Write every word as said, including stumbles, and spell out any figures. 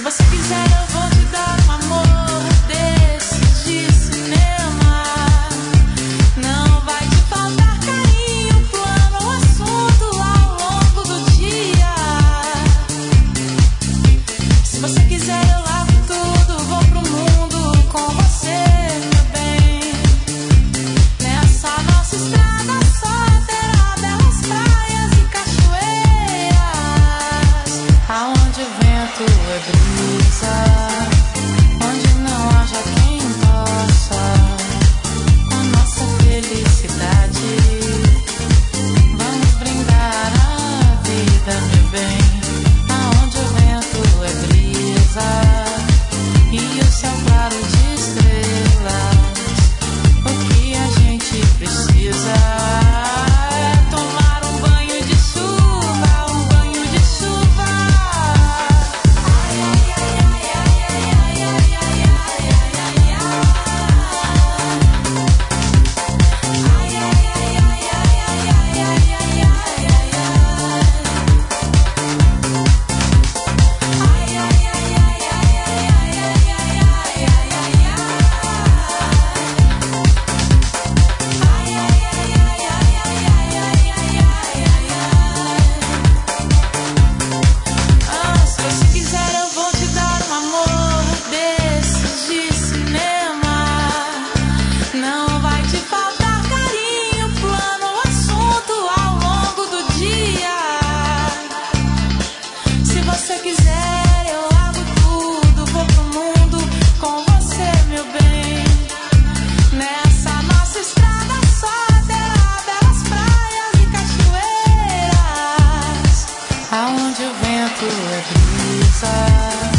você quiser, eu vou te dar um amor desses de cinema. Não vai te faltar carinho, plano ou assunto ao longo do dia. Se você quiser, eu largo tudo, vou pro mundo com você, meu bem. Nessa nossa estrada só terá belas praias e cachoeiras, aonde o vento é brisa, onde não haja quem possa a nossa felicidade. Vamos brindar a vida, meu bem, aonde o vento é brisa e o céu claro de estrelas. O que a gente precisa é tomar um banho de chuva, um banho de chuva. Ai, ai, ai, ai, ai, ai, ai, ai, ai, ai, ai, ai. Ai, ai, ai, ai, ai, ai, ai, ai, ai, ai, ai, ai. Ai, ai, ai, ai, ai, ai, ai, ai, ai, ai, ai, ai. Ai, ai, ai, ai, ai, ai, ai, ai, ai, ai, ai, ai. Ah, se você quiser, eu vou te dar um amor desses de cinema. Não vai te faltar carinho, plano ou assunto ao longo do dia. Se você quiser, eu largo tudo, vou pro mundo com você, meu bem. Nessa nossa estrada só terá belas praias e cachoeiras, aonde o vento é brisa